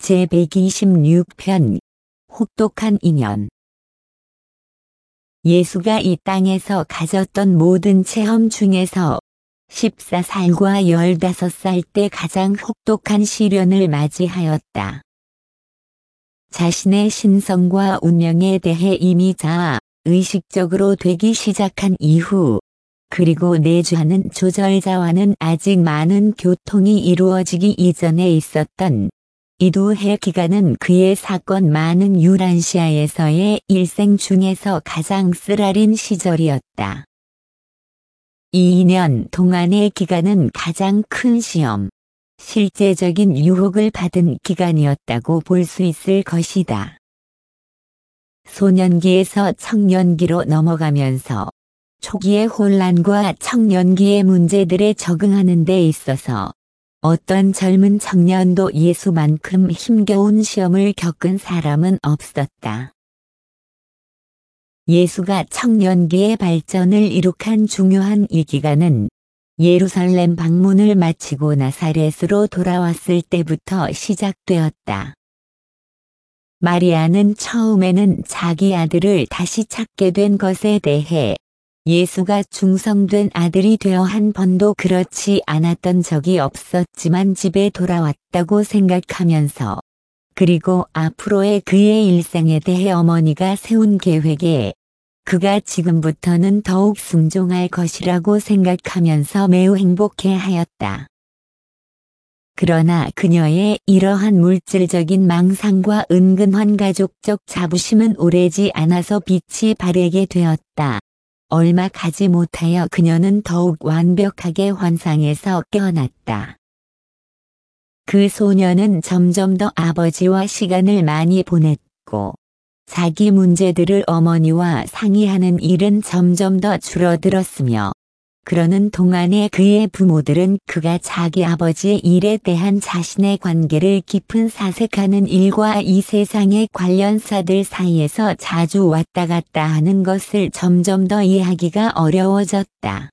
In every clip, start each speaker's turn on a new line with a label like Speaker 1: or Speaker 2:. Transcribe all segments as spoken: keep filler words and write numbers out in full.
Speaker 1: 제백이십육 편 혹독한 인연. 예수가 이 땅에서 가졌던 모든 체험 중에서 십사 살과 열다섯 살 때 가장 혹독한 시련을 맞이하였다. 자신의 신성과 운명에 대해 이미 자아, 의식적으로 되기 시작한 이후, 그리고 내주하는 조절자와는 아직 많은 교통이 이루어지기 이전에 있었던 이 두 해 기간은 그의 사건 많은 유란시아에서의 일생 중에서 가장 쓰라린 시절이었다. 이 년 동안의 기간은 가장 큰 시험, 실제적인 유혹을 받은 기간이었다고 볼 수 있을 것이다. 소년기에서 청년기로 넘어가면서 초기의 혼란과 청년기의 문제들에 적응하는 데 있어서 어떤 젊은 청년도 예수만큼 힘겨운 시험을 겪은 사람은 없었다. 예수가 청년기의 발전을 이룩한 중요한 이 기간은 예루살렘 방문을 마치고 나사렛으로 돌아왔을 때부터 시작되었다. 마리아는 처음에는 자기 아들을 다시 찾게 된 것에 대해 예수가 중성된 아들이 되어 한 번도 그렇지 않았던 적이 없었지만 집에 돌아왔다고 생각하면서, 그리고 앞으로의 그의 일생에 대해 어머니가 세운 계획에 그가 지금부터는 더욱 순종할 것이라고 생각하면서 매우 행복해하였다. 그러나 그녀의 이러한 물질적인 망상과 은근한 가족적 자부심은 오래지 않아서 빛이 바래게 되었다. 얼마 가지 못하여 그녀는 더욱 완벽하게 환상에서 깨어났다. 그 소녀는 점점 더 아버지와 시간을 많이 보냈고, 자기 문제들을 어머니와 상의하는 일은 점점 더 줄어들었으며, 그러는 동안에 그의 부모들은 그가 자기 아버지의 일에 대한 자신의 관계를 깊은 사색하는 일과 이 세상의 관련사들 사이에서 자주 왔다 갔다 하는 것을 점점 더 이해하기가 어려워졌다.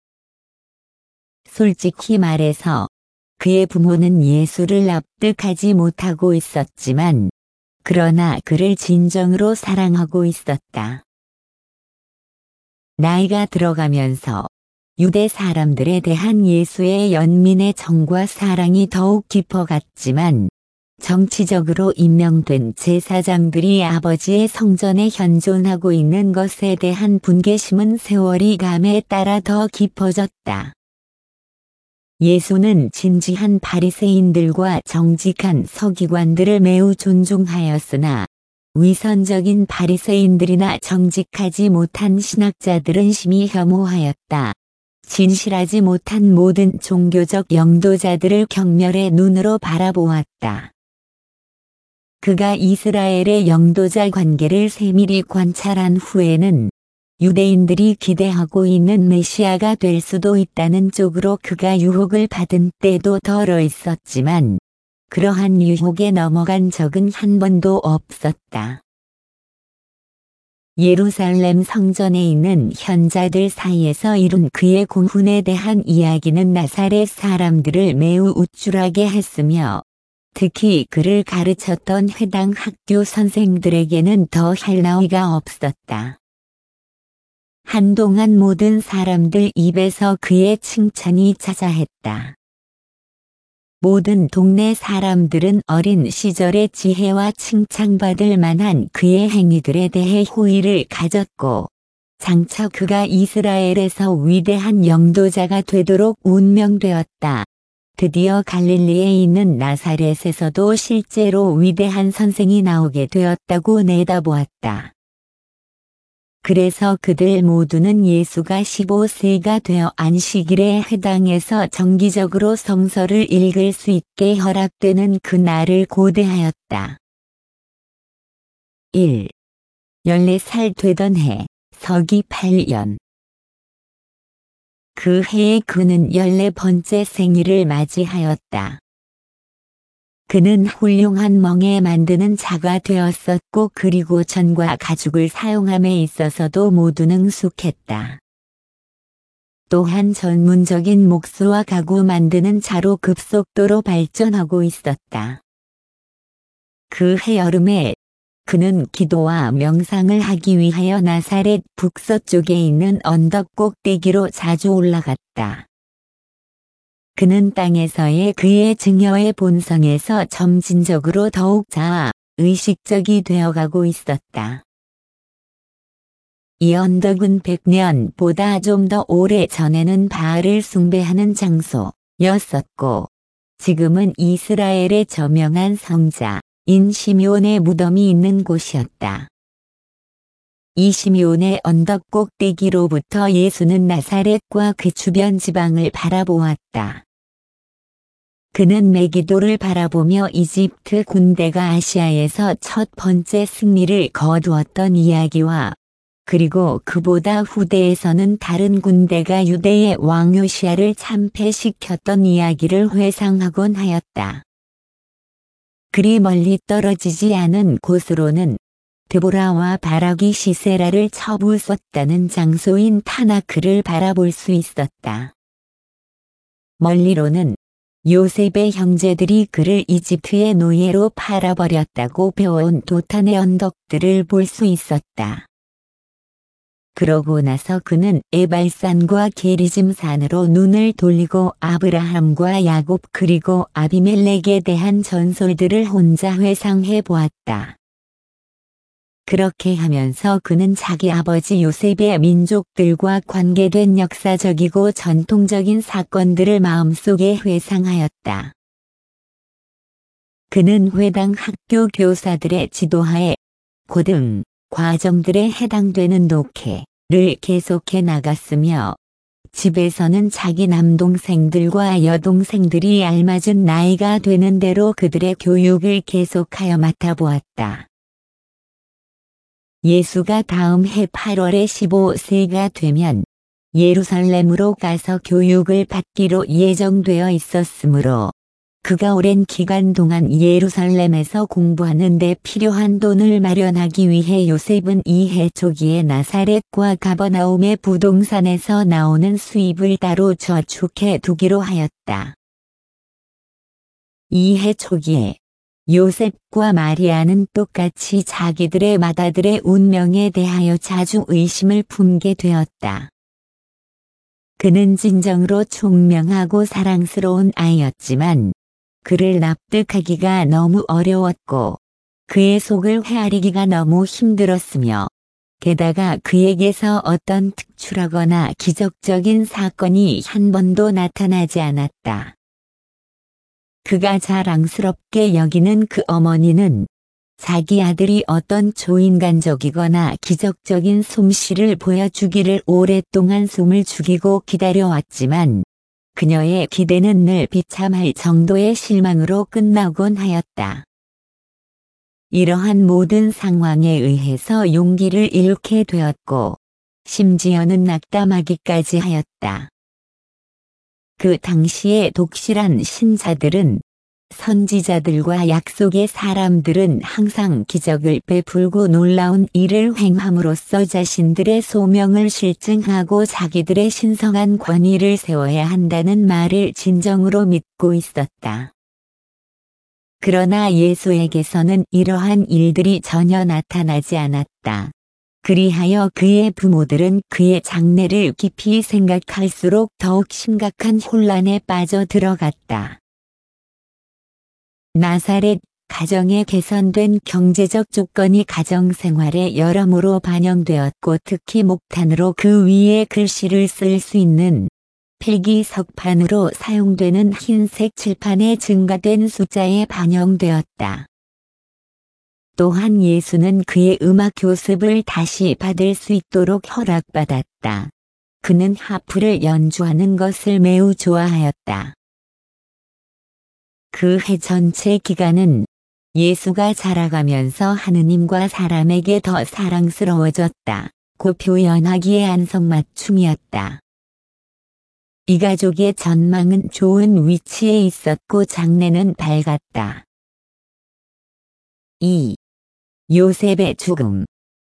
Speaker 1: 솔직히 말해서 그의 부모는 예수를 납득하지 못하고 있었지만, 그러나 그를 진정으로 사랑하고 있었다. 나이가 들어가면서 유대 사람들에 대한 예수의 연민의 정과 사랑이 더욱 깊어갔지만, 정치적으로 임명된 제사장들이 아버지의 성전에 현존하고 있는 것에 대한 분개심은 세월이 감에 따라 더 깊어졌다. 예수는 진지한 바리새인들과 정직한 서기관들을 매우 존중하였으나, 위선적인 바리새인들이나 정직하지 못한 신학자들은 심히 혐오하였다. 진실하지 못한 모든 종교적 영도자들을 경멸의 눈으로 바라보았다. 그가 이스라엘의 영도자 관계를 세밀히 관찰한 후에는 유대인들이 기대하고 있는 메시아가 될 수도 있다는 쪽으로 그가 유혹을 받은 때도 덜어 있었지만, 그러한 유혹에 넘어간 적은 한 번도 없었다. 예루살렘 성전에 있는 현자들 사이에서 이룬 그의 공훈에 대한 이야기는 나사렛 사람들을 매우 우쭐하게 했으며, 특히 그를 가르쳤던 회당 학교 선생들에게는 더 할 나위가 없었다. 한동안 모든 사람들 입에서 그의 칭찬이 자자했다. 모든 동네 사람들은 어린 시절의 지혜와 칭찬받을 만한 그의 행위들에 대해 호의를 가졌고, 장차 그가 이스라엘에서 위대한 영도자가 되도록 운명되었다. 드디어 갈릴리에 있는 나사렛에서도 실제로 위대한 선생이 나오게 되었다고 내다보았다. 그래서 그들 모두는 예수가 십오 세가 되어 안식일에 회당에서 정기적으로 성서를 읽을 수 있게 허락되는 그 날을 고대하였다. 일. 열네 살 되던 해, 서기 팔 년. 그 해에 그는 열네 번째 생일을 맞이하였다. 그는 훌륭한 멍에 만드는 자가 되었었고, 그리고 전과 가죽을 사용함에 있어서도 모두 능숙했다. 또한 전문적인 목수와 가구 만드는 자로 급속도로 발전하고 있었다. 그해 여름에 그는 기도와 명상을 하기 위하여 나사렛 북서쪽에 있는 언덕 꼭대기로 자주 올라갔다. 그는 땅에서의 그의 증여의 본성에서 점진적으로 더욱 자아, 의식적이 되어가고 있었다. 이 언덕은 백 년보다 좀 더 오래 전에는 바알을 숭배하는 장소였었고, 지금은 이스라엘의 저명한 성자인 시므온의 무덤이 있는 곳이었다. 이 시므온의 언덕 꼭대기로부터 예수는 나사렛과 그 주변 지방을 바라보았다. 그는 메기도를 바라보며 이집트 군대가 아시아에서 첫 번째 승리를 거두었던 이야기와 그리고 그보다 후대에서는 다른 군대가 유대의 왕 요시야를 참패시켰던 이야기를 회상하곤 하였다. 그리 멀리 떨어지지 않은 곳으로는 드보라와 바락이 시세라를 쳐부쉈다는 장소인 타나크를 바라볼 수 있었다. 멀리로는 요셉의 형제들이 그를 이집트의 노예로 팔아버렸다고 배워온 도탄의 언덕들을 볼 수 있었다. 그러고 나서 그는 에발산과 게리짐산으로 눈을 돌리고 아브라함과 야곱 그리고 아비멜렉에 대한 전설들을 혼자 회상해 보았다. 그렇게 하면서 그는 자기 아버지 요셉의 민족들과 관계된 역사적이고 전통적인 사건들을 마음속에 회상하였다. 그는 회당 학교 교사들의 지도하에 고등 과정들에 해당되는 독해를 계속해 나갔으며 집에서는 자기 남동생들과 여동생들이 알맞은 나이가 되는 대로 그들의 교육을 계속하여 맡아보았다. 예수가 다음 해 팔월에 십오 세가 되면 예루살렘으로 가서 교육을 받기로 예정되어 있었으므로 그가 오랜 기간 동안 예루살렘에서 공부하는 데 필요한 돈을 마련하기 위해 요셉은 이해 초기에 나사렛과 가버나움의 부동산에서 나오는 수입을 따로 저축해 두기로 하였다. 이해 초기에 요셉과 마리아는 똑같이 자기들의 맏아들의 운명에 대하여 자주 의심을 품게 되었다. 그는 진정으로 총명하고 사랑스러운 아이였지만 그를 납득하기가 너무 어려웠고 그의 속을 헤아리기가 너무 힘들었으며 게다가 그에게서 어떤 특출하거나 기적적인 사건이 한 번도 나타나지 않았다. 그가 자랑스럽게 여기는 그 어머니는 자기 아들이 어떤 초인간적이거나 기적적인 솜씨를 보여주기를 오랫동안 숨을 죽이고 기다려왔지만 그녀의 기대는 늘 비참할 정도의 실망으로 끝나곤 하였다. 이러한 모든 상황에 의해서 용기를 잃게 되었고 심지어는 낙담하기까지 하였다. 그 당시의 독실한 신자들은 선지자들과 약속의 사람들은 항상 기적을 베풀고 놀라운 일을 행함으로써 자신들의 소명을 실증하고 자기들의 신성한 권위를 세워야 한다는 말을 진정으로 믿고 있었다. 그러나 예수에게서는 이러한 일들이 전혀 나타나지 않았다. 그리하여 그의 부모들은 그의 장래를 깊이 생각할수록 더욱 심각한 혼란에 빠져 들어갔다. 나사렛 가정의 개선된 경제적 조건이 가정생활에 여러모로 반영되었고 특히 목탄으로 그 위에 글씨를 쓸 수 있는 필기 석판으로 사용되는 흰색 칠판의 증가된 숫자에 반영되었다. 또한 예수는 그의 음악 교습을 다시 받을 수 있도록 허락받았다. 그는 하프를 연주하는 것을 매우 좋아하였다. 그 해 전체 기간은 예수가 자라가면서 하느님과 사람에게 더 사랑스러워졌다. 고 표현하기에 안성맞춤이었다. 이 가족의 전망은 좋은 위치에 있었고 장래는 밝았다. 이. 요셉의 죽음.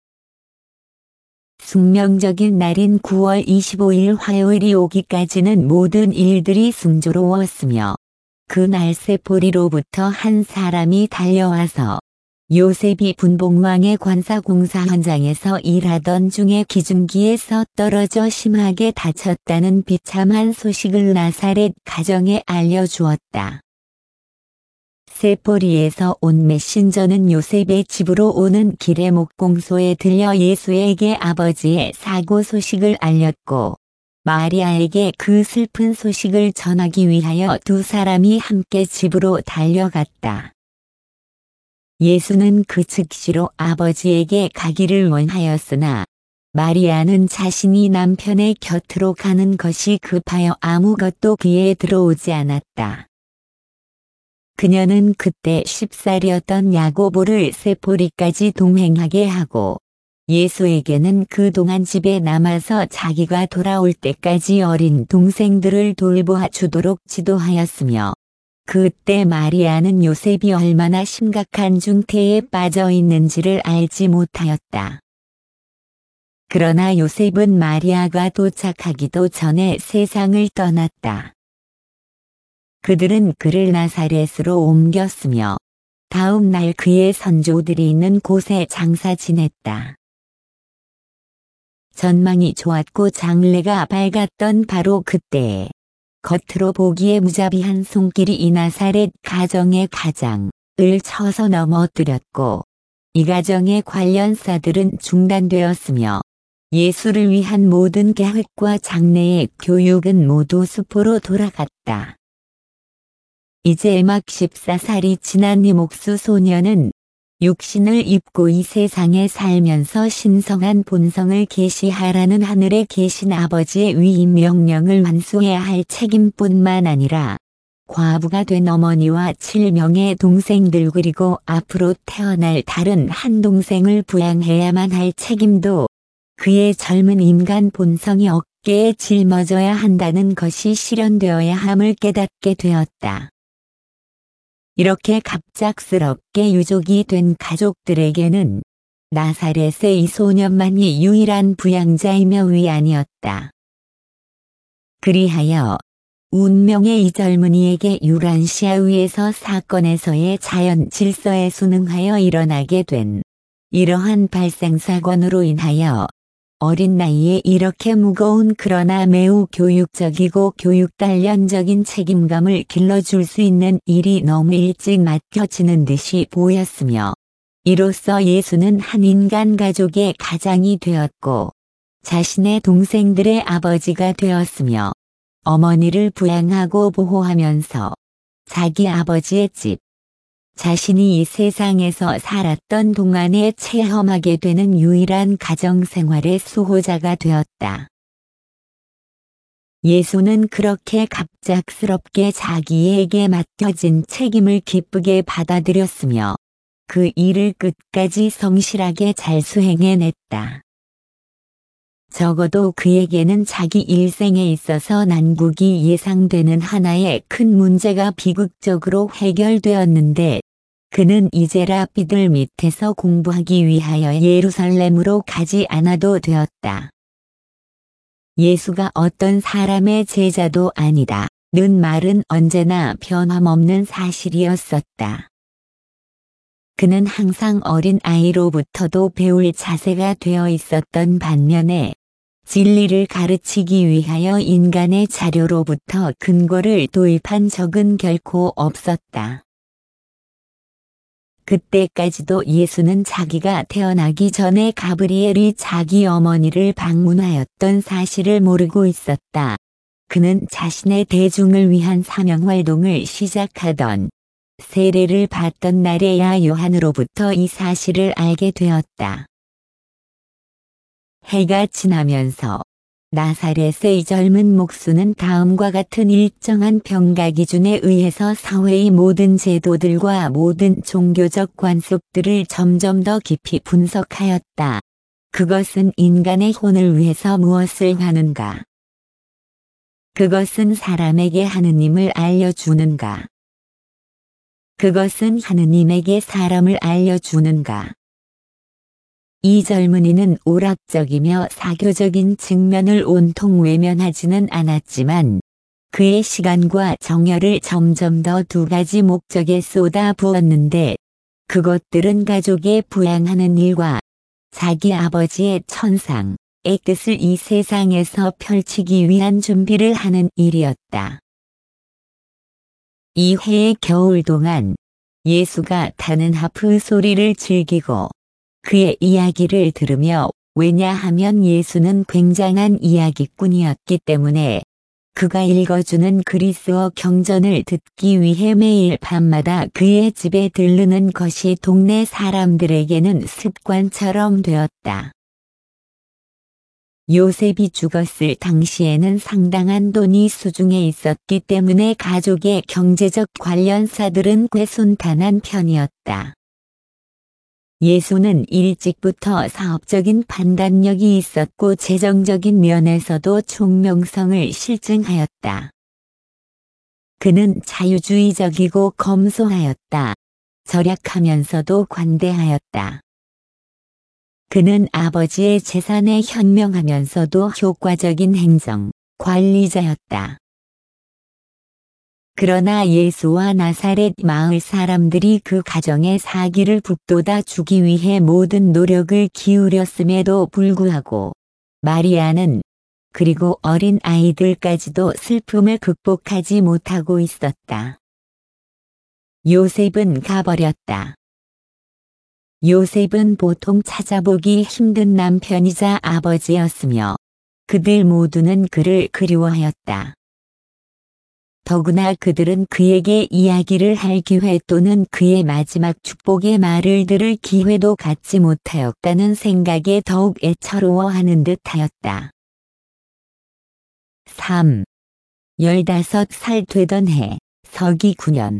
Speaker 1: 숙명적인 날인 구월 이십오일 화요일이 오기까지는 모든 일들이 순조로웠으며 그 날 세포리로부터 한 사람이 달려와서 요셉이 분봉왕의 관사공사 현장에서 일하던 중에 기중기에서 떨어져 심하게 다쳤다는 비참한 소식을 나사렛 가정에 알려주었다. 세포리에서 온 메신저는 요셉의 집으로 오는 길에 목공소에 들려 예수에게 아버지의 사고 소식을 알렸고 마리아에게 그 슬픈 소식을 전하기 위하여 두 사람이 함께 집으로 달려갔다. 예수는 그 즉시로 아버지에게 가기를 원하였으나 마리아는 자신이 남편의 곁으로 가는 것이 급하여 아무것도 귀에 들어오지 않았다. 그녀는 그때 십 살이었던 야고보를 세포리까지 동행하게 하고 예수에게는 그동안 집에 남아서 자기가 돌아올 때까지 어린 동생들을 돌보아 주도록 지도하였으며 그때 마리아는 요셉이 얼마나 심각한 중태에 빠져 있는지를 알지 못하였다. 그러나 요셉은 마리아가 도착하기도 전에 세상을 떠났다. 그들은 그를 나사렛으로 옮겼으며 다음 날 그의 선조들이 있는 곳에 장사 지냈다. 전망이 좋았고 장래가 밝았던 바로 그때에 겉으로 보기에 무자비한 손길이 이 나사렛 가정의 가장을 쳐서 넘어뜨렸고 이 가정의 관련사들은 중단되었으며 예수를 위한 모든 계획과 장래의 교육은 모두 수포로 돌아갔다. 이제 막 십사 살이 지난 이 목수 소녀는 육신을 입고 이 세상에 살면서 신성한 본성을 계시하라는 하늘에 계신 아버지의 위임 명령을 완수해야 할 책임뿐만 아니라 과부가 된 어머니와 칠 명의 동생들 그리고 앞으로 태어날 다른 한 동생을 부양해야만 할 책임도 그의 젊은 인간 본성이 어깨에 짊어져야 한다는 것이 실현되어야 함을 깨닫게 되었다. 이렇게 갑작스럽게 유족이 된 가족들에게는 나사렛의 이 소년만이 유일한 부양자이며 위안이었다. 그리하여 운명의 이 젊은이에게 유란시아 위에서 사건에서의 자연 질서에 순응하여 일어나게 된 이러한 발생사건으로 인하여 어린 나이에 이렇게 무거운 그러나 매우 교육적이고 교육단련적인 책임감을 길러줄 수 있는 일이 너무 일찍 맡겨지는 듯이 보였으며 이로써 예수는 한 인간 가족의 가장이 되었고 자신의 동생들의 아버지가 되었으며 어머니를 부양하고 보호하면서 자기 아버지의 집, 자신이 이 세상에서 살았던 동안에 체험하게 되는 유일한 가정생활의 수호자가 되었다. 예수는 그렇게 갑작스럽게 자기에게 맡겨진 책임을 기쁘게 받아들였으며 그 일을 끝까지 성실하게 잘 수행해냈다. 적어도 그에게는 자기 일생에 있어서 난국이 예상되는 하나의 큰 문제가 비극적으로 해결되었는데 그는 이제 랍비들 밑에서 공부하기 위하여 예루살렘으로 가지 않아도 되었다. 예수가 어떤 사람의 제자도 아니다. 는 말은 언제나 변함없는 사실이었었다. 그는 항상 어린 아이로부터도 배울 자세가 되어 있었던 반면에 진리를 가르치기 위하여 인간의 자료로부터 근거를 도입한 적은 결코 없었다. 그때까지도 예수는 자기가 태어나기 전에 가브리엘이 자기 어머니를 방문하였던 사실을 모르고 있었다. 그는 자신의 대중을 위한 사명활동을 시작하던 세례를 받던 날에야 요한으로부터 이 사실을 알게 되었다. 해가 지나면서 나사렛의 이 젊은 목수는 다음과 같은 일정한 평가 기준에 의해서 사회의 모든 제도들과 모든 종교적 관습들을 점점 더 깊이 분석하였다. 그것은 인간의 혼을 위해서 무엇을 하는가? 그것은 사람에게 하느님을 알려주는가? 그것은 하느님에게 사람을 알려주는가? 이 젊은이는 오락적이며 사교적인 측면을 온통 외면하지는 않았지만 그의 시간과 정열을 점점 더 두 가지 목적에 쏟아 부었는데 그것들은 가족에 부양하는 일과 자기 아버지의 천상의 뜻을 이 세상에서 펼치기 위한 준비를 하는 일이었다. 이 해의 겨울 동안 예수가 타는 하프 소리를 즐기고 그의 이야기를 들으며, 왜냐하면 예수는 굉장한 이야기꾼이었기 때문에 그가 읽어주는 그리스어 경전을 듣기 위해 매일 밤마다 그의 집에 들르는 것이 동네 사람들에게는 습관처럼 되었다. 요셉이 죽었을 당시에는 상당한 돈이 수중에 있었기 때문에 가족의 경제적 관련사들은 꽤 순탄한 편이었다. 예수는 일찍부터 사업적인 판단력이 있었고 재정적인 면에서도 총명성을 실증하였다. 그는 자유주의적이고 검소하였다. 절약하면서도 관대하였다. 그는 아버지의 재산에 현명하면서도 효과적인 행정 관리자였다. 그러나 예수와 나사렛 마을 사람들이 그 가정의 사기를 북돋아 주기 위해 모든 노력을 기울였음에도 불구하고 마리아는, 그리고 어린 아이들까지도 슬픔을 극복하지 못하고 있었다. 요셉은 가버렸다. 요셉은 보통 찾아보기 힘든 남편이자 아버지였으며 그들 모두는 그를 그리워하였다. 더구나 그들은 그에게 이야기를 할 기회 또는 그의 마지막 축복의 말을 들을 기회도 갖지 못하였다는 생각에 더욱 애처로워하는 듯하였다. 삼. 열다섯 살 되던 해, 서기 구 년.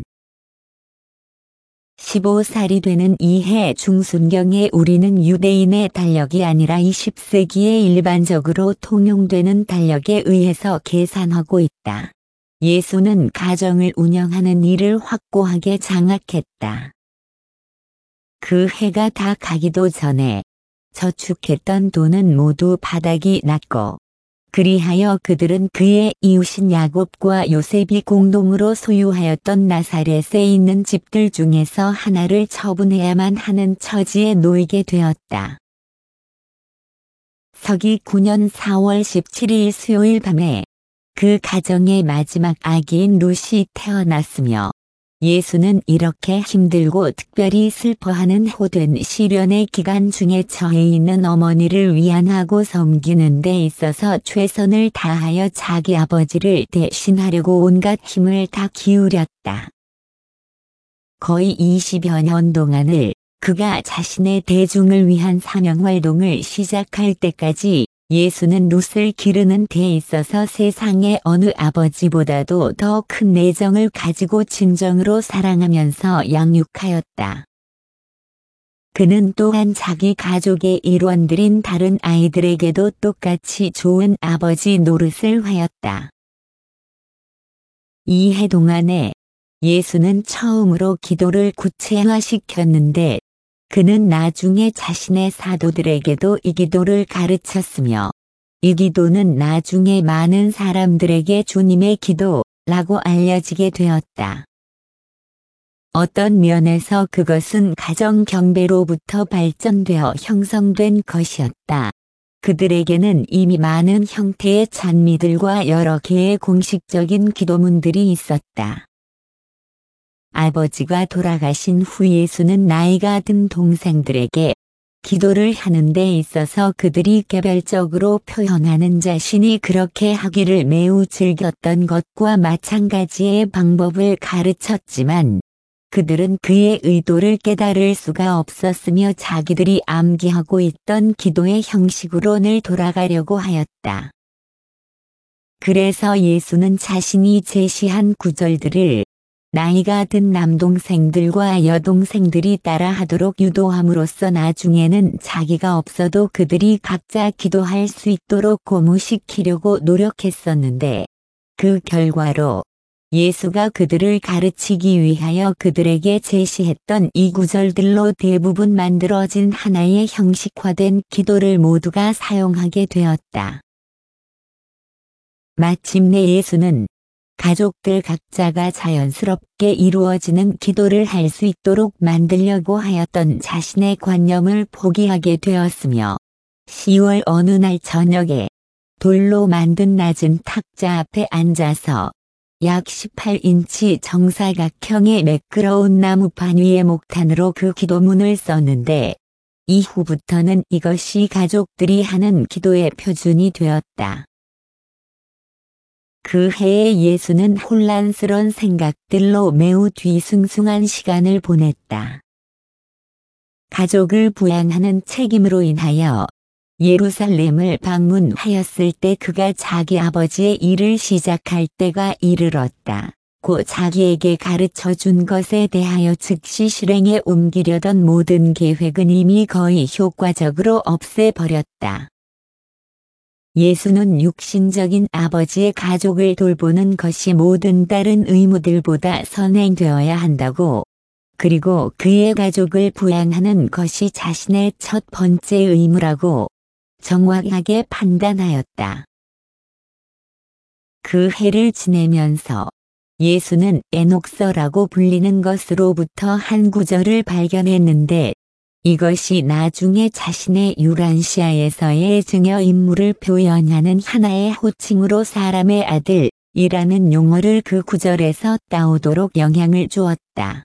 Speaker 1: 십오 살이 되는 이 해 중순경에 우리는 유대인의 달력이 아니라 이십 세기에 일반적으로 통용되는 달력에 의해서 계산하고 있다. 예수는 가정을 운영하는 일을 확고하게 장악했다. 그 해가 다 가기도 전에 저축했던 돈은 모두 바닥이 났고, 그리하여 그들은 그의 이웃인 야곱과 요셉이 공동으로 소유하였던 나사렛에 있는 집들 중에서 하나를 처분해야만 하는 처지에 놓이게 되었다. 서기 구 년 사월 십칠일 수요일 밤에 그 가정의 마지막 아기인 룻이 태어났으며, 예수는 이렇게 힘들고 특별히 슬퍼하는 호된 시련의 기간 중에 처해 있는 어머니를 위안하고 섬기는 데 있어서 최선을 다하여 자기 아버지를 대신하려고 온갖 힘을 다 기울였다. 거의 이십여 년 동안을 그가 자신의 대중을 위한 사명활동을 시작할 때까지 예수는 룻을 기르는 데 있어서 세상의 어느 아버지보다도 더 큰 내정을 가지고 진정으로 사랑하면서 양육하였다. 그는 또한 자기 가족의 일원들인 다른 아이들에게도 똑같이 좋은 아버지 노릇을 하였다. 이 해 동안에 예수는 처음으로 기도를 구체화시켰는데, 그는 나중에 자신의 사도들에게도 이 기도를 가르쳤으며, 이 기도는 나중에 많은 사람들에게 주님의 기도라고 알려지게 되었다. 어떤 면에서 그것은 가정 경배로부터 발전되어 형성된 것이었다. 그들에게는 이미 많은 형태의 찬미들과 여러 개의 공식적인 기도문들이 있었다. 아버지가 돌아가신 후 예수는 나이가 든 동생들에게 기도를 하는 데 있어서 그들이 개별적으로 표현하는 자신이 그렇게 하기를 매우 즐겼던 것과 마찬가지의 방법을 가르쳤지만, 그들은 그의 의도를 깨달을 수가 없었으며 자기들이 암기하고 있던 기도의 형식으로 늘 돌아가려고 하였다. 그래서 예수는 자신이 제시한 구절들을 나이가 든 남동생들과 여동생들이 따라하도록 유도함으로써 나중에는 자기가 없어도 그들이 각자 기도할 수 있도록 고무시키려고 노력했었는데, 그 결과로 예수가 그들을 가르치기 위하여 그들에게 제시했던 이 구절들로 대부분 만들어진 하나의 형식화된 기도를 모두가 사용하게 되었다. 마침내 예수는 가족들 각자가 자연스럽게 이루어지는 기도를 할 수 있도록 만들려고 하였던 자신의 관념을 포기하게 되었으며 시월 어느 날 저녁에 돌로 만든 낮은 탁자 앞에 앉아서 약 십팔 인치 정사각형의 매끄러운 나무판 위에 목탄으로 그 기도문을 썼는데 이후부터는 이것이 가족들이 하는 기도의 표준이 되었다. 그 해에 예수는 혼란스러운 생각들로 매우 뒤숭숭한 시간을 보냈다. 가족을 부양하는 책임으로 인하여 예루살렘을 방문하였을 때 그가 자기 아버지의 일을 시작할 때가 이르렀다. 고 자기에게 가르쳐 준 것에 대하여 즉시 실행에 옮기려던 모든 계획은 이미 거의 효과적으로 없애버렸다. 예수는 육신적인 아버지의 가족을 돌보는 것이 모든 다른 의무들보다 선행되어야 한다고, 그리고 그의 가족을 부양하는 것이 자신의 첫 번째 의무라고 정확하게 판단하였다. 그 해를 지내면서 예수는 에녹서라고 불리는 것으로부터 한 구절을 발견했는데 이것이 나중에 자신의 유란시아에서의 증여 인물을 표현하는 하나의 호칭으로 사람의 아들이라는 용어를 그 구절에서 따오도록 영향을 주었다.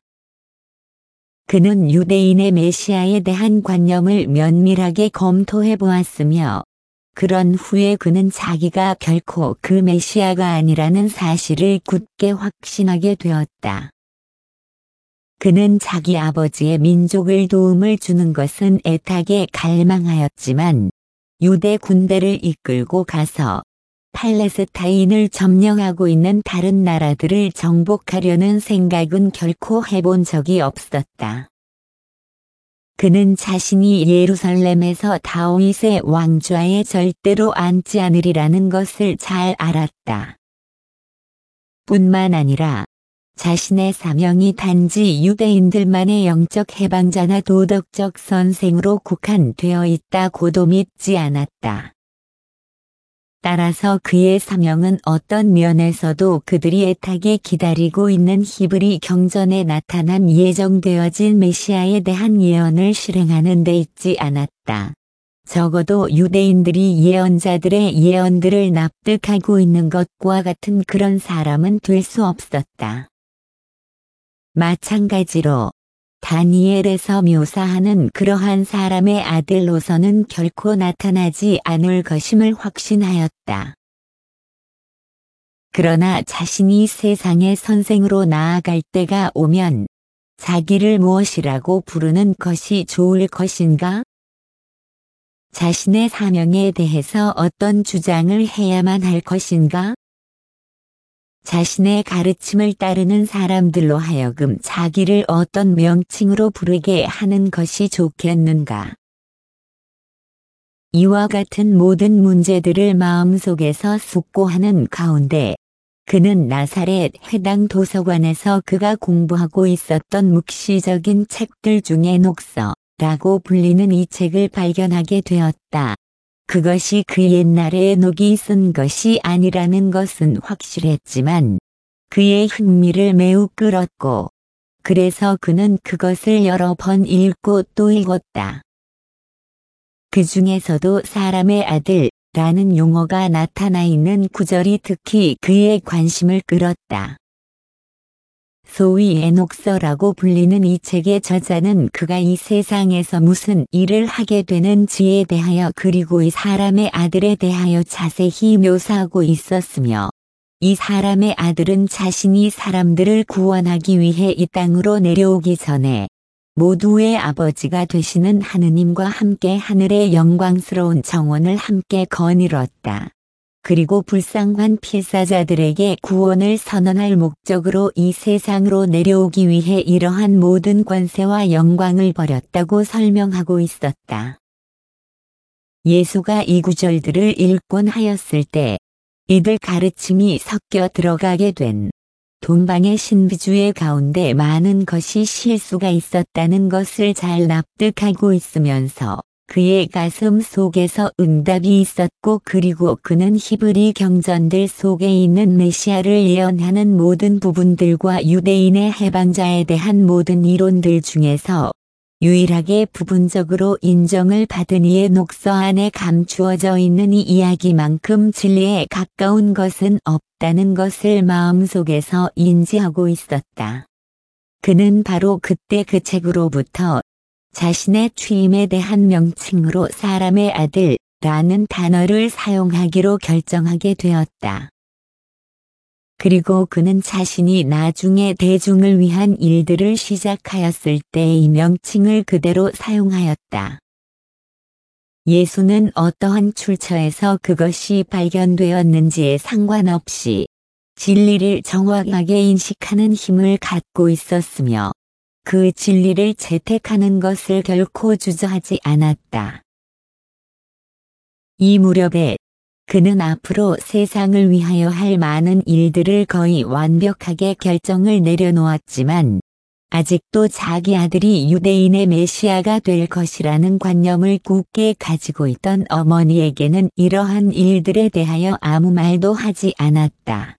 Speaker 1: 그는 유대인의 메시아에 대한 관념을 면밀하게 검토해 보았으며 그런 후에 그는 자기가 결코 그 메시아가 아니라는 사실을 굳게 확신하게 되었다. 그는 자기 아버지의 민족을 도움을 주는 것은 애타게 갈망하였지만 유대 군대를 이끌고 가서 팔레스타인을 점령하고 있는 다른 나라들을 정복하려는 생각은 결코 해본 적이 없었다. 그는 자신이 예루살렘에서 다윗의 왕좌에 절대로 앉지 않으리라는 것을 잘 알았다. 뿐만 아니라 자신의 사명이 단지 유대인들만의 영적 해방자나 도덕적 선생으로 국한되어 있다고도 믿지 않았다. 따라서 그의 사명은 어떤 면에서도 그들이 애타게 기다리고 있는 히브리 경전에 나타난 예정되어진 메시아에 대한 예언을 실행하는 데 있지 않았다. 적어도 유대인들이 예언자들의 예언들을 납득하고 있는 것과 같은 그런 사람은 될 수 없었다. 마찬가지로 다니엘에서 묘사하는 그러한 사람의 아들로서는 결코 나타나지 않을 것임을 확신하였다. 그러나 자신이 세상의 선생으로 나아갈 때가 오면 자기를 무엇이라고 부르는 것이 좋을 것인가? 자신의 사명에 대해서 어떤 주장을 해야만 할 것인가? 자신의 가르침을 따르는 사람들로 하여금 자기를 어떤 명칭으로 부르게 하는 것이 좋겠는가? 이와 같은 모든 문제들을 마음속에서 숙고하는 가운데 그는 나사렛 회당 도서관에서 그가 공부하고 있었던 묵시적인 책들 중에 녹서라고 불리는 이 책을 발견하게 되었다. 그것이 그 옛날에 녹이 쓴 것이 아니라는 것은 확실했지만 그의 흥미를 매우 끌었고 그래서 그는 그것을 여러 번 읽고 또 읽었다. 그 중에서도 사람의 아들라는 용어가 나타나 있는 구절이 특히 그의 관심을 끌었다. 소위 에녹서라고 불리는 이 책의 저자는 그가 이 세상에서 무슨 일을 하게 되는지에 대하여 그리고 이 사람의 아들에 대하여 자세히 묘사하고 있었으며 이 사람의 아들은 자신이 사람들을 구원하기 위해 이 땅으로 내려오기 전에 모두의 아버지가 되시는 하느님과 함께 하늘의 영광스러운 정원을 함께 거닐었다. 그리고 불쌍한 필사자들에게 구원을 선언할 목적으로 이 세상으로 내려오기 위해 이러한 모든 권세와 영광을 버렸다고 설명하고 있었다. 예수가 이 구절들을 읽곤 하였을 때 이들 가르침이 섞여 들어가게 된 동방의 신비주의 가운데 많은 것이 실수가 있었다는 것을 잘 납득하고 있으면서 그의 가슴 속에서 응답이 있었고 그리고 그는 히브리 경전들 속에 있는 메시아를 예언하는 모든 부분들과 유대인의 해방자에 대한 모든 이론들 중에서 유일하게 부분적으로 인정을 받은 이의 녹서 안에 감추어져 있는 이 이야기만큼 진리에 가까운 것은 없다는 것을 마음속에서 인지하고 있었다. 그는 바로 그때 그 책으로부터 자신의 취임에 대한 명칭으로 사람의 아들 라는 단어를 사용하기로 결정하게 되었다. 그리고 그는 자신이 나중에 대중을 위한 일들을 시작하였을 때 이 명칭을 그대로 사용하였다. 예수는 어떠한 출처에서 그것이 발견되었는지에 상관없이 진리를 정확하게 인식하는 힘을 갖고 있었으며 그 진리를 채택하는 것을 결코 주저하지 않았다. 이 무렵에 그는 앞으로 세상을 위하여 할 많은 일들을 거의 완벽하게 결정을 내려놓았지만 아직도 자기 아들이 유대인의 메시아가 될 것이라는 관념을 굳게 가지고 있던 어머니에게는 이러한 일들에 대하여 아무 말도 하지 않았다.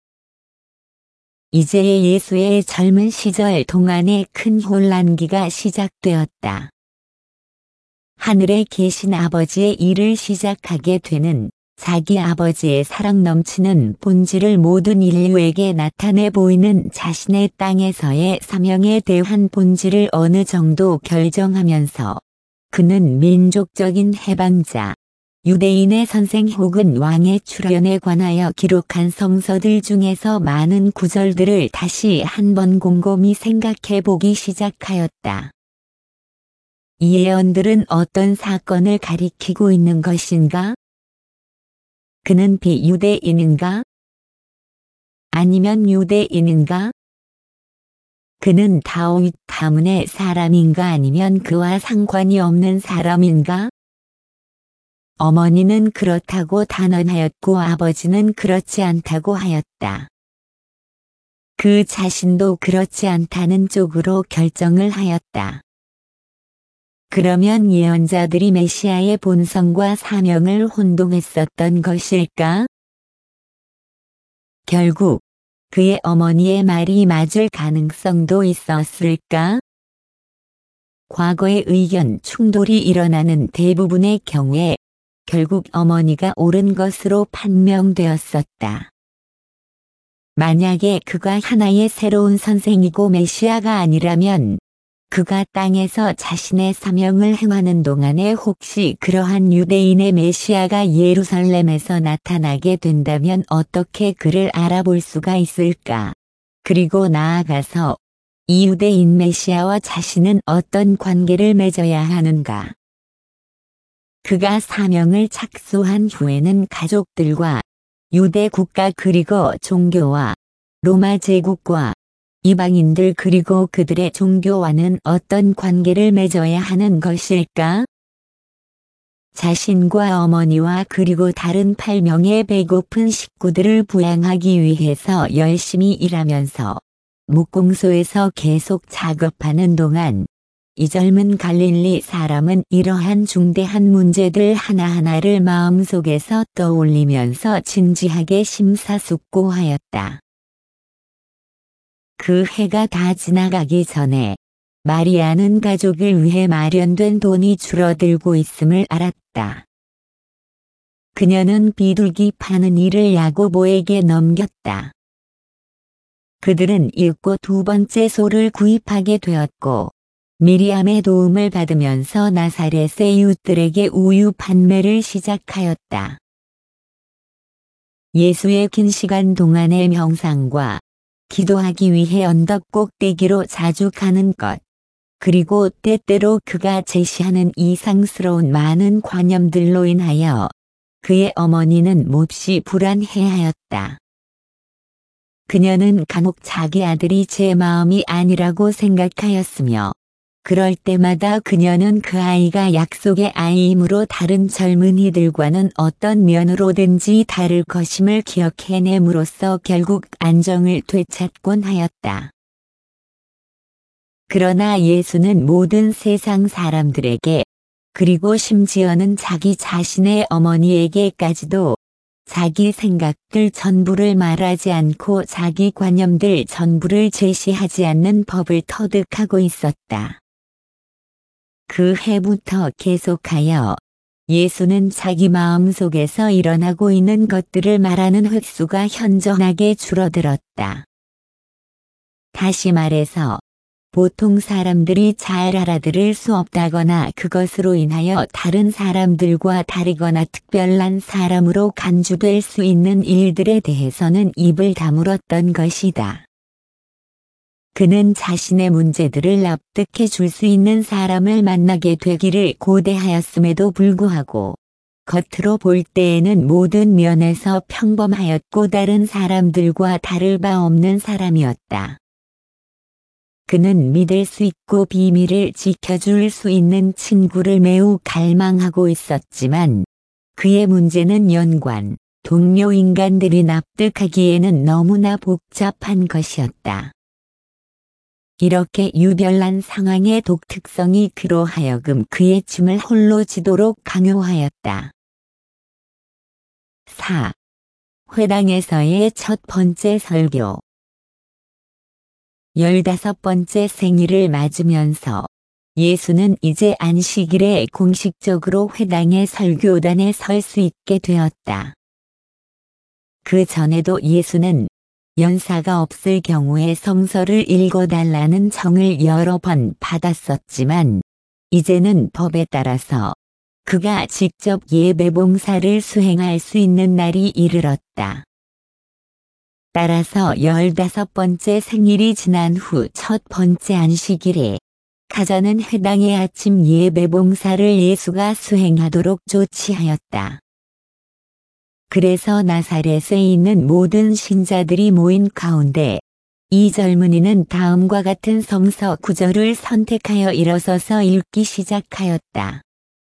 Speaker 1: 이제 예수의 젊은 시절 동안에 큰 혼란기가 시작되었다. 하늘에 계신 아버지의 일을 시작하게 되는 자기 아버지의 사랑 넘치는 본질을 모든 인류에게 나타내 보이는 자신의 땅에서의 사명에 대한 본질을 어느 정도 결정하면서 그는 민족적인 해방자, 유대인의 선생 혹은 왕의 출현에 관하여 기록한 성서들 중에서 많은 구절들을 다시 한번 곰곰이 생각해 보기 시작하였다. 이 예언들은 어떤 사건을 가리키고 있는 것인가? 그는 비유대인인가? 아니면 유대인인가? 그는 다윗 가문의 사람인가 아니면 그와 상관이 없는 사람인가? 어머니는 그렇다고 단언하였고 아버지는 그렇지 않다고 하였다. 그 자신도 그렇지 않다는 쪽으로 결정을 하였다. 그러면 예언자들이 메시아의 본성과 사명을 혼동했었던 것일까? 결국 그의 어머니의 말이 맞을 가능성도 있었을까? 과거의 의견 충돌이 일어나는 대부분의 경우에 결국 어머니가 옳은 것으로 판명되었었다. 만약에 그가 하나의 새로운 선생이고 메시아가 아니라면 그가 땅에서 자신의 사명을 행하는 동안에 혹시 그러한 유대인의 메시아가 예루살렘에서 나타나게 된다면 어떻게 그를 알아볼 수가 있을까? 그리고 나아가서 이 유대인 메시아와 자신은 어떤 관계를 맺어야 하는가? 그가 사명을 착수한 후에는 가족들과 유대 국가 그리고 종교와 로마 제국과 이방인들 그리고 그들의 종교와는 어떤 관계를 맺어야 하는 것일까? 자신과 어머니와 그리고 다른 팔 명의 배고픈 식구들을 부양하기 위해서 열심히 일하면서 목공소에서 계속 작업하는 동안 이 젊은 갈릴리 사람은 이러한 중대한 문제들 하나하나를 마음속에서 떠올리면서 진지하게 심사숙고하였다. 그 해가 다 지나가기 전에 마리아는 가족을 위해 마련된 돈이 줄어들고 있음을 알았다. 그녀는 비둘기 파는 일을 야고보에게 넘겼다. 그들은 읽고 두 번째 소를 구입하게 되었고 미리암의 도움을 받으면서 나사렛의 이웃들에게 우유 판매를 시작하였다. 예수의 긴 시간 동안의 명상과 기도하기 위해 언덕 꼭대기로 자주 가는 것, 그리고 때때로 그가 제시하는 이상스러운 많은 관념들로 인하여 그의 어머니는 몹시 불안해하였다. 그녀는 간혹 자기 아들이 제 마음이 아니라고 생각하였으며 그럴 때마다 그녀는 그 아이가 약속의 아이이므로 다른 젊은이들과는 어떤 면으로든지 다를 것임을 기억해냄으로써 결국 안정을 되찾곤 하였다. 그러나 예수는 모든 세상 사람들에게 그리고 심지어는 자기 자신의 어머니에게까지도 자기 생각들 전부를 말하지 않고 자기 관념들 전부를 제시하지 않는 법을 터득하고 있었다. 그 해부터 계속하여 예수는 자기 마음속에서 일어나고 있는 것들을 말하는 횟수가 현저하게 줄어들었다. 다시 말해서 보통 사람들이 잘 알아들을 수 없다거나 그것으로 인하여 다른 사람들과 다르거나 특별한 사람으로 간주될 수 있는 일들에 대해서는 입을 다물었던 것이다. 그는 자신의 문제들을 납득해 줄 수 있는 사람을 만나게 되기를 고대하였음에도 불구하고 겉으로 볼 때에는 모든 면에서 평범하였고 다른 사람들과 다를 바 없는 사람이었다. 그는 믿을 수 있고 비밀을 지켜줄 수 있는 친구를 매우 갈망하고 있었지만 그의 문제는 연관, 동료 인간들이 납득하기에는 너무나 복잡한 것이었다. 이렇게 유별난 상황의 독특성이 그로 하여금 그의 짐을 홀로 지도록 강요하였다. 사. 회당에서의 첫 번째 설교. 열다섯 번째 생일을 맞으면서 예수는 이제 안식일에 공식적으로 회당의 설교단에 설 수 있게 되었다. 그 전에도 예수는 연사가 없을 경우에 성서를 읽어달라는 정을 여러 번 받았었지만 이제는 법에 따라서 그가 직접 예배 봉사를 수행할 수 있는 날이 이르렀다. 따라서 열다섯 번째 생일이 지난 후 첫 번째 안식일에 가자는 회당의 아침 예배 봉사를 예수가 수행하도록 조치하였다. 그래서 나사렛에 있는 모든 신자들이 모인 가운데 이 젊은이는 다음과 같은 성서 구절을 선택하여 일어서서 읽기 시작하였다.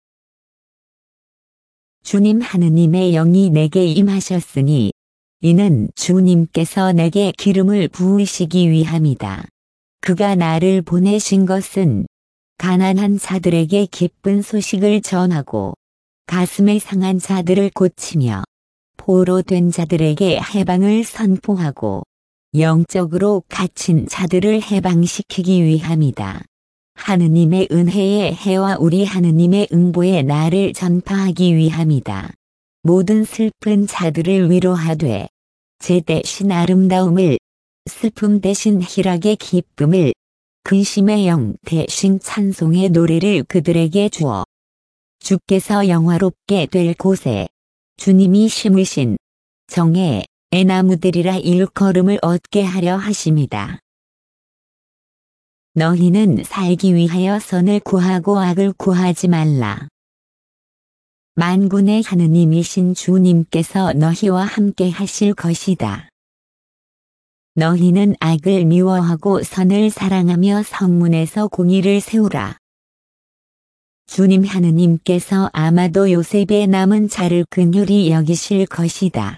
Speaker 1: 주님 하느님의 영이 내게 임하셨으니 이는 주님께서 내게 기름을 부으시기 위함이다. 그가 나를 보내신 것은 가난한 자들에게 기쁜 소식을 전하고 가슴에 상한 자들을 고치며 포로 된 자들에게 해방을 선포하고 영적으로 갇힌 자들을 해방시키기 위함이다. 하느님의 은혜의 해와 우리 하느님의 응보의 날을 전파하기 위함이다. 모든 슬픈 자들을 위로하되 제 대신 아름다움을, 슬픔 대신 희락의 기쁨을, 근심의 영 대신 찬송의 노래를 그들에게 주어 주께서 영화롭게 될 곳에 주님이 심으신 정의 애나무들이라 일컬음을 얻게 하려 하심이다. 너희는 살기 위하여 선을 구하고 악을 구하지 말라. 만군의 하느님이신 주님께서 너희와 함께 하실 것이다. 너희는 악을 미워하고 선을 사랑하며 성문에서 공의를 세우라. 주님 하느님께서 아마도 요셉의 남은 자를 긍휼히 여기실 것이다.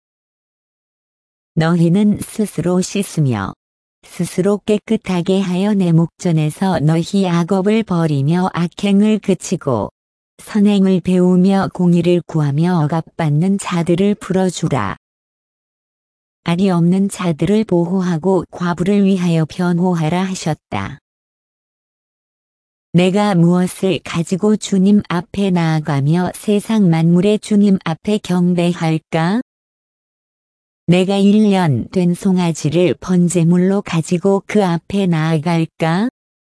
Speaker 1: 너희는 스스로 씻으며 스스로 깨끗하게 하여 내 목전에서 너희 악업을 버리며 악행을 그치고 선행을 배우며 공의를 구하며 억압받는 자들을 풀어주라. 알이 없는 자들을 보호하고 과부를 위하여 변호하라 하셨다. 내가 무엇을 가지고 주님 앞에 나아가며 세상 만물의 주님 앞에 경배할까? 내가 일 년 된 송아지를 번제물로 가지고 그 앞에 나아갈까?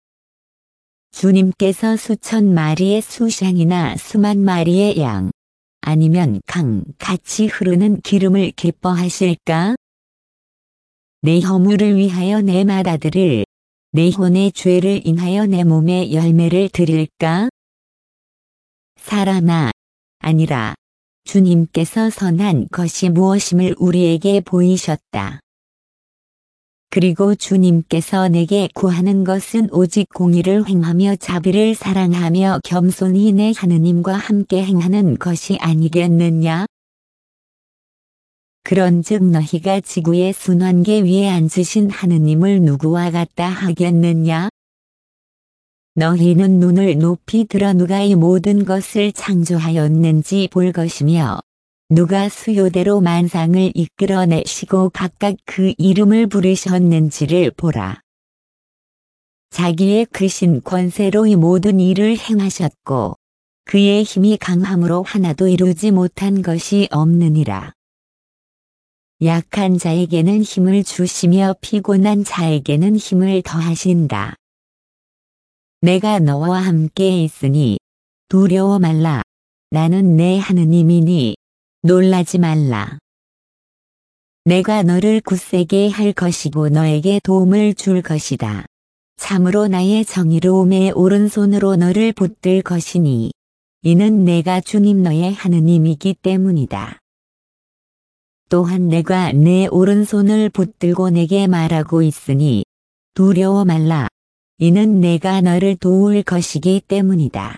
Speaker 1: 주님께서 수천 마리의 수샹이나 수만 마리의 양, 아니면 강 같이 흐르는 기름을 기뻐하실까? 내 허물을 위하여 내 맏아들을, 내 혼의 죄를 인하여 내 몸의 열매를 드릴까? 사람아, 아니라 주님께서 선한 것이 무엇임을 우리에게 보이셨다. 그리고 주님께서 내게 구하는 것은 오직 공의를 행하며 자비를 사랑하며 겸손히 내 하느님과 함께 행하는 것이 아니겠느냐? 그런즉 너희가 지구의 순환계 위에 앉으신 하느님을 누구와 같다 하겠느냐? 너희는 눈을 높이 들어 누가 이 모든 것을 창조하였는지 볼 것이며 누가 수요대로 만상을 이끌어내시고 각각 그 이름을 부르셨는지를 보라. 자기의 크신 권세로 이 모든 일을 행하셨고 그의 힘이 강함으로 하나도 이루지 못한 것이 없느니라. 약한 자에게는 힘을 주시며 피곤한 자에게는 힘을 더하신다. 내가 너와 함께 있으니 두려워 말라. 나는 내 하느님이니 놀라지 말라. 내가 너를 굳세게 할 것이고 너에게 도움을 줄 것이다. 참으로 나의 정의로움의 오른손으로 너를 붙들 것이니 이는 내가 주님 너의 하느님이기 때문이다. 또한 내가 내 오른손을 붙들고 내게 말하고 있으니 두려워 말라. 이는 내가 너를 도울 것이기 때문이다.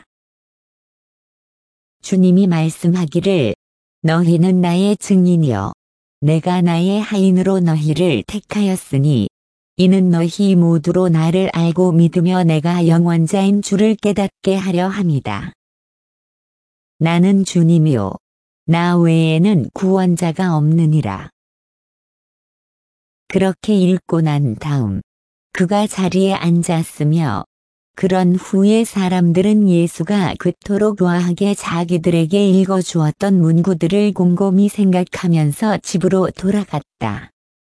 Speaker 1: 주님이 말씀하기를 너희는 나의 증인이여 내가 나의 하인으로 너희를 택하였으니 이는 너희 모두로 나를 알고 믿으며 내가 영원자인 줄을 깨닫게 하려 함이다. 나는 주님이요 나 외에는 구원자가 없느니라. 그렇게 읽고 난 다음 그가 자리에 앉았으며 그런 후에 사람들은 예수가 그토록 우아하게 자기들에게 읽어주었던 문구들을 곰곰이 생각하면서 집으로 돌아갔다.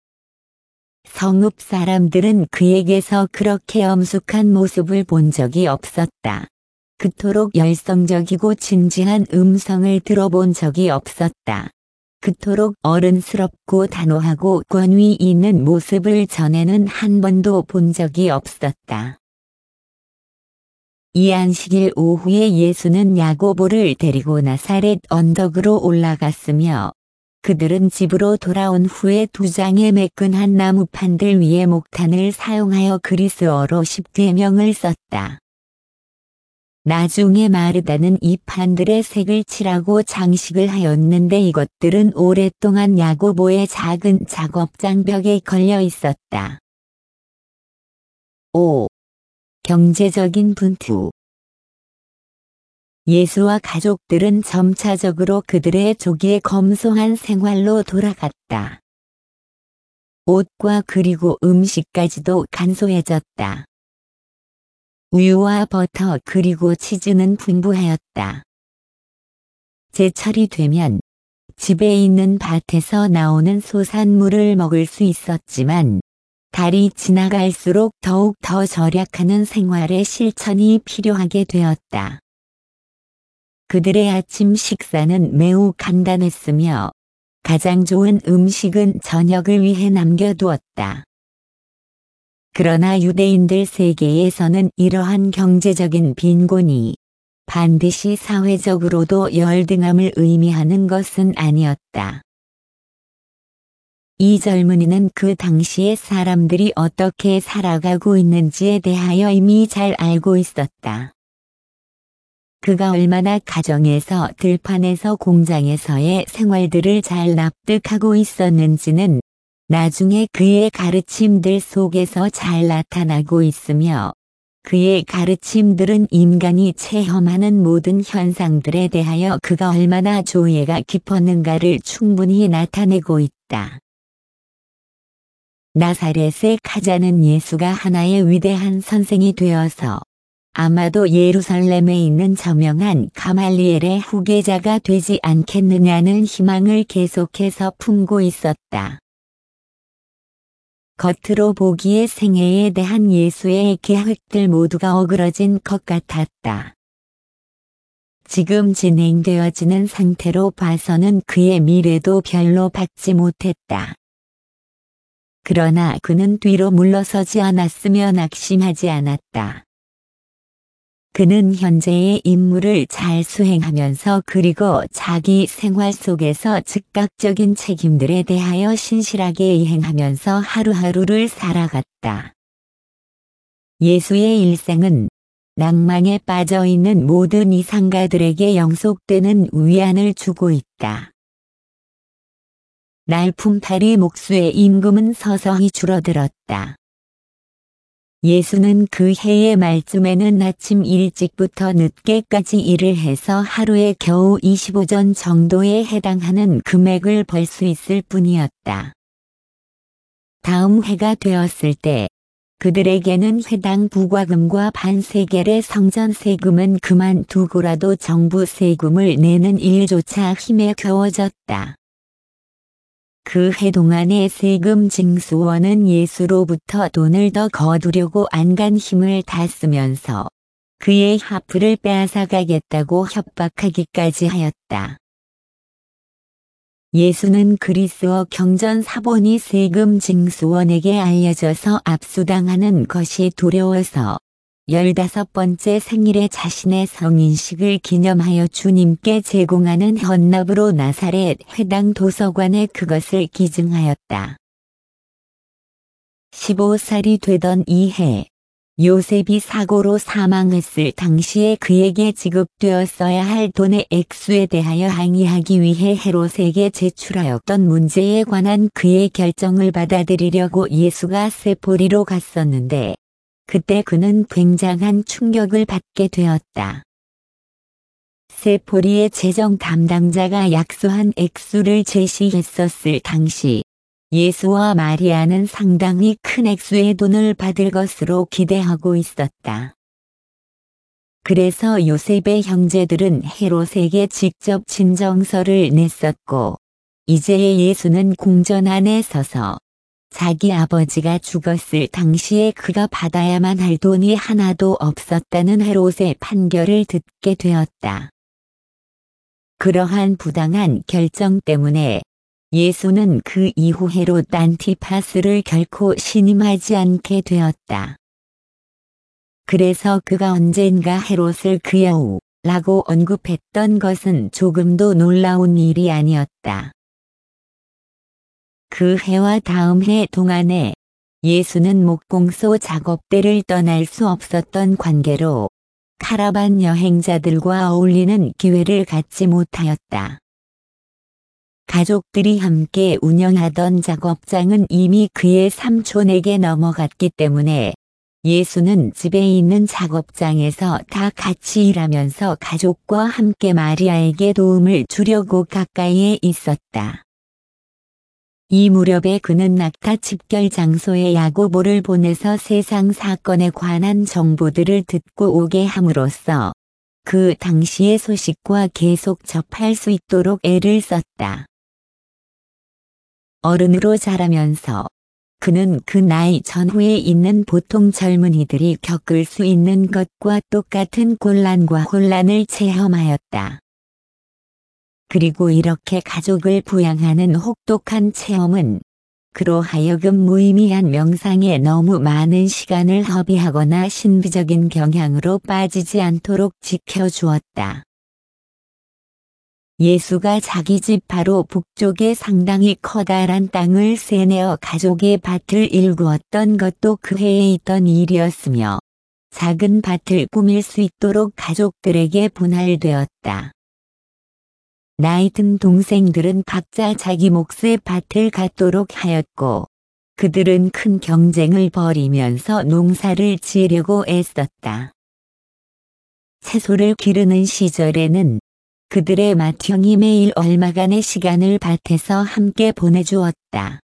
Speaker 1: 성읍 사람들은 그에게서 그렇게 엄숙한 모습을 본 적이 없었다. 그토록 열성적이고 진지한 음성을 들어본 적이 없었다. 그토록 어른스럽고 단호하고 권위 있는 모습을 전에는 한 번도 본 적이 없었다. 이 안식일 오후에 예수는 야고보를 데리고 나사렛 언덕으로 올라갔으며 그들은 집으로 돌아온 후에 두 장의 매끈한 나무판들 위에 목탄을 사용하여 그리스어로 십계명을 썼다. 나중에 마르다는 이 판들에 색을 칠하고 장식을 하였는데 이것들은 오랫동안 야고보의 작은 작업장 벽에 걸려 있었다. 오. 경제적인 분투. 예수와 가족들은 점차적으로 그들의 조기에 검소한 생활로 돌아갔다. 옷과 그리고 음식까지도 간소해졌다. 우유와 버터 그리고 치즈는 풍부하였다. 제철이 되면 집에 있는 밭에서 나오는 소산물을 먹을 수 있었지만 달이 지나갈수록 더욱 더 절약하는 생활의 실천이 필요하게 되었다. 그들의 아침 식사는 매우 간단했으며 가장 좋은 음식은 저녁을 위해 남겨두었다. 그러나 유대인들 세계에서는 이러한 경제적인 빈곤이 반드시 사회적으로도 열등함을 의미하는 것은 아니었다. 이 젊은이는 그 당시의 사람들이 어떻게 살아가고 있는지에 대하여 이미 잘 알고 있었다. 그가 얼마나 가정에서 들판에서 공장에서의 생활들을 잘 납득하고 있었는지는 나중에 그의 가르침들 속에서 잘 나타나고 있으며 그의 가르침들은 인간이 체험하는 모든 현상들에 대하여 그가 얼마나 조예가 깊었는가를 충분히 나타내고 있다. 나사렛의 가자는 예수가 하나의 위대한 선생이 되어서 아마도 예루살렘에 있는 저명한 가말리엘의 후계자가 되지 않겠느냐는 희망을 계속해서 품고 있었다. 겉으로 보기에 생애에 대한 예수의 계획들 모두가 어그러진 것 같았다. 지금 진행되어지는 상태로 봐서는 그의 미래도 별로 밝지 못했다. 그러나 그는 뒤로 물러서지 않았으며 낙심하지 않았다. 그는 현재의 임무를 잘 수행하면서 그리고 자기 생활 속에서 즉각적인 책임들에 대하여 신실하게 이행하면서 하루하루를 살아갔다. 예수의 일생은 낭망에 빠져있는 모든 이상가들에게 영속되는 위안을 주고 있다. 날품팔이 목수의 임금은 서서히 줄어들었다. 예수는 그 해의 말쯤에는 아침 일찍부터 늦게까지 일을 해서 하루에 겨우 이십오 전 정도에 해당하는 금액을 벌 수 있을 뿐이었다. 다음 해가 되었을 때 그들에게는 회당 부과금과 반세겔의 성전 세금은 그만두고라도 정부 세금을 내는 일조차 힘에 겨워졌다. 그 해 동안의 세금 징수원은 예수로부터 돈을 더 거두려고 안간 힘을 다 쓰면서 그의 하프를 빼앗아 가겠다고 협박하기까지 하였다. 예수는 그리스어 경전 사본이 세금 징수원에게 알려져서 압수당하는 것이 두려워서 열다섯 번째 생일에 자신의 성인식을 기념하여 주님께 제공하는 헌납으로 나사렛 회당 도서관에 그것을 기증하였다. 열다섯 살이 되던 이해, 요셉이 사고로 사망했을 당시에 그에게 지급되었어야 할 돈의 액수에 대하여 항의하기 위해 헤롯에게 제출하였던 문제에 관한 그의 결정을 받아들이려고 예수가 세포리로 갔었는데 그때 그는 굉장한 충격을 받게 되었다. 세포리의 재정 담당자가 약소한 액수를 제시했었을 당시 예수와 마리아는 상당히 큰 액수의 돈을 받을 것으로 기대하고 있었다. 그래서 요셉의 형제들은 헤롯에게 직접 진정서를 냈었고 이제 예수는 궁전 안에 서서 자기 아버지가 죽었을 당시에 그가 받아야만 할 돈이 하나도 없었다는 헤롯의 판결을 듣게 되었다. 그러한 부당한 결정 때문에 예수는 그 이후 헤롯 안티파스를 결코 신임하지 않게 되었다. 그래서 그가 언젠가 헤롯을 그 여우라고 언급했던 것은 조금도 놀라운 일이 아니었다. 그 해와 다음 해 동안에 예수는 목공소 작업대를 떠날 수 없었던 관계로 카라반 여행자들과 어울리는 기회를 갖지 못하였다. 가족들이 함께 운영하던 작업장은 이미 그의 삼촌에게 넘어갔기 때문에 예수는 집에 있는 작업장에서 다 같이 일하면서 가족과 함께 마리아에게 도움을 주려고 가까이에 있었다. 이 무렵에 그는 낙타 집결 장소에 야고보를 보내서 세상 사건에 관한 정보들을 듣고 오게 함으로써 그 당시의 소식과 계속 접할 수 있도록 애를 썼다. 어른으로 자라면서 그는 그 나이 전후에 있는 보통 젊은이들이 겪을 수 있는 것과 똑같은 곤란과 혼란을 체험하였다. 그리고 이렇게 가족을 부양하는 혹독한 체험은 그로 하여금 무의미한 명상에 너무 많은 시간을 허비하거나 신비적인 경향으로 빠지지 않도록 지켜주었다. 예수가 자기 집 바로 북쪽에 상당히 커다란 땅을 세내어 가족의 밭을 일구었던 것도 그 해에 있던 일이었으며 작은 밭을 꾸밀 수 있도록 가족들에게 분할되었다. 나이 든 동생들은 각자 자기 몫의 밭을 갖도록 하였고 그들은 큰 경쟁을 벌이면서 농사를 지으려고 애썼다. 채소를 기르는 시절에는 그들의 맏형이 매일 얼마간의 시간을 밭에서 함께 보내주었다.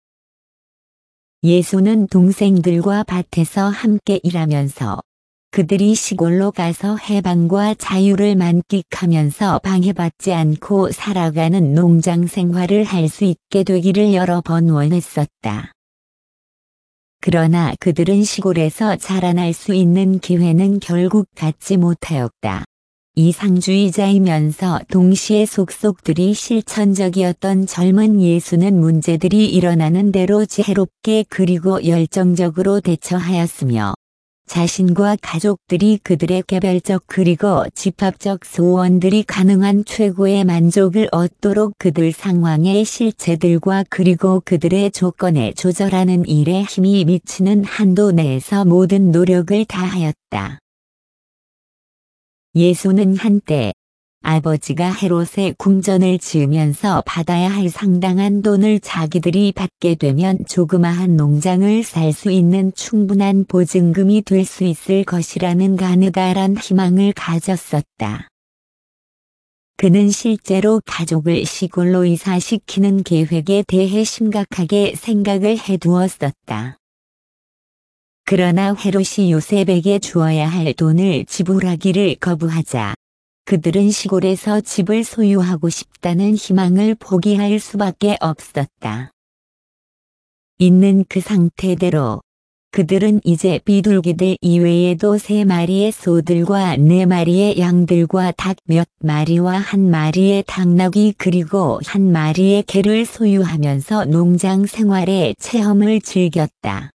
Speaker 1: 예수는 동생들과 밭에서 함께 일하면서 그들이 시골로 가서 해방과 자유를 만끽하면서 방해받지 않고 살아가는 농장 생활을 할 수 있게 되기를 여러 번 원했었다. 그러나 그들은 시골에서 자라날 수 있는 기회는 결국 갖지 못하였다. 이상주의자이면서 동시에 속속들이 실천적이었던 젊은 예수는 문제들이 일어나는 대로 지혜롭게 그리고 열정적으로 대처하였으며 자신과 가족들이 그들의 개별적 그리고 집합적 소원들이 가능한 최고의 만족을 얻도록 그들 상황의 실체들과 그리고 그들의 조건에 조절하는 일에 힘이 미치는 한도 내에서 모든 노력을 다하였다. 예수는 한때 아버지가 헤롯의 궁전을 지으면서 받아야 할 상당한 돈을 자기들이 받게 되면 조그마한 농장을 살 수 있는 충분한 보증금이 될 수 있을 것이라는 가느다란 희망을 가졌었다. 그는 실제로 가족을 시골로 이사시키는 계획에 대해 심각하게 생각을 해두었었다. 그러나 헤롯이 요셉에게 주어야 할 돈을 지불하기를 거부하자 그들은 시골에서 집을 소유하고 싶다는 희망을 포기할 수밖에 없었다. 있는 그 상태대로 그들은 이제 비둘기들 이외에도 세 마리의 소들과 네 마리의 양들과 닭 몇 마리와 한 마리의 닭나귀 그리고 한 마리의 개를 소유하면서 농장 생활의 체험을 즐겼다.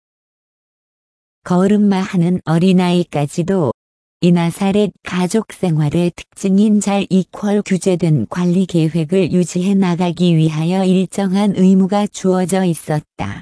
Speaker 1: 거름마하는 어린아이까지도 이 나사렛 가족 생활의 특징인 잘 이퀄 규제된 관리 계획을 유지해 나가기 위하여 일정한 의무가 주어져 있었다.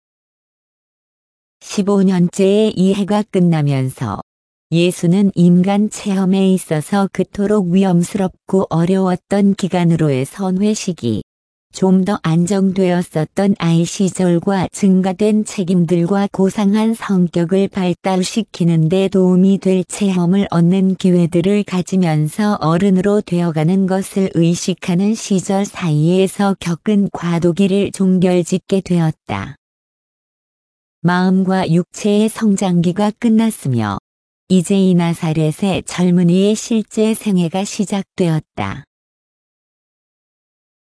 Speaker 1: 십오 년째의 이 해가 끝나면서 예수는 인간 체험에 있어서 그토록 위험스럽고 어려웠던 기간으로의 선회시기, 좀 더 안정되었었던 아이 시절과 증가된 책임들과 고상한 성격을 발달시키는 데 도움이 될 체험을 얻는 기회들을 가지면서 어른으로 되어가는 것을 의식하는 시절 사이에서 겪은 과도기를 종결짓게 되었다. 마음과 육체의 성장기가 끝났으며 이제 이 나사렛의 젊은이의 실제 생애가 시작되었다.